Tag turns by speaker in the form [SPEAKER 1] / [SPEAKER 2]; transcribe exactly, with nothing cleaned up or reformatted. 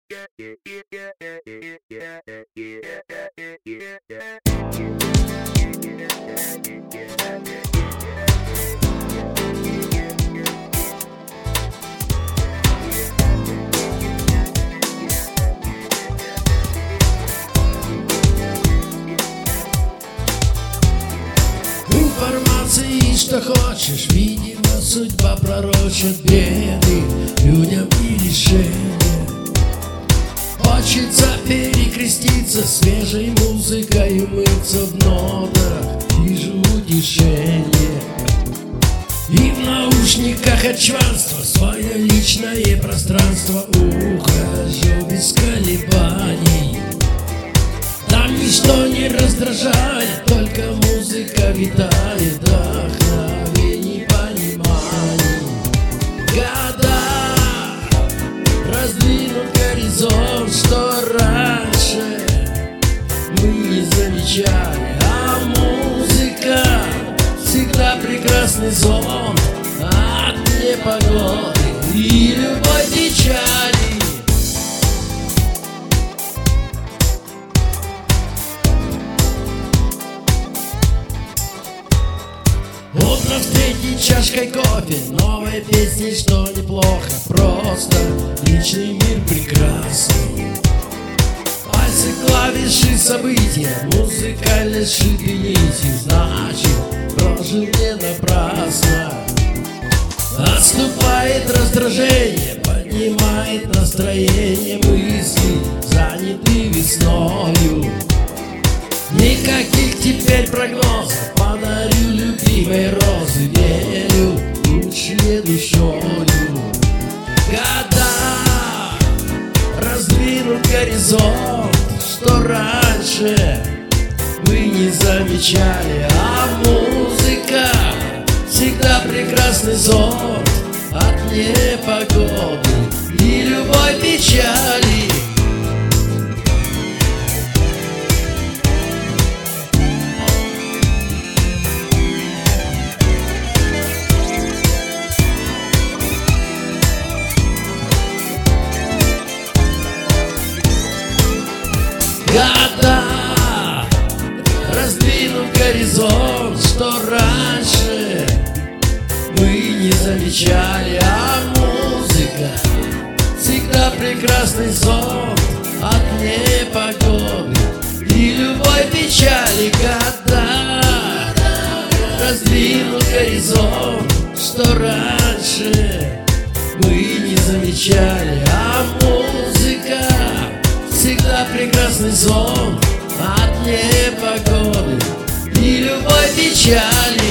[SPEAKER 1] Информации, что хочешь, видимо, судьба пророчит беды людям и лишения. Хочется перекреститься свежей музыкой, умыться в нотах, вижу утешение. И в наушниках от чванства свое личное пространство ухожу без колебаний. Там ничто не раздражает, только музыка витает, вдохновение, понимание. Года раздвинут горизонт, что раньше мы не замечали, а музыка всегда прекрасный сон от непогоды и любой печали. Утро встретить чашкой кофе, новой песни, что неплохо, просто личный мир прекрасный. Пальцы, клавиши, события, музыкальной сшитой нитью, значит, прожил не напрасно. Отступает раздражение, поднимает настроение, мысли заняты весною. Никаких теперь прогнозов, подарю любимой розы, верю лучшее душою. Года раздвинут горизонт, что раньше мы не замечали, а музыка всегда прекрасный сон от непогоды и любой печали. Года раздвинут горизонт, что раньше мы не замечали, а музыка всегда прекрасный сон от непогоды и любой печали. Года раздвинут горизонт, что раньше мы не замечали, а музыка всегда прекрасный сон от непогоды и любой печали.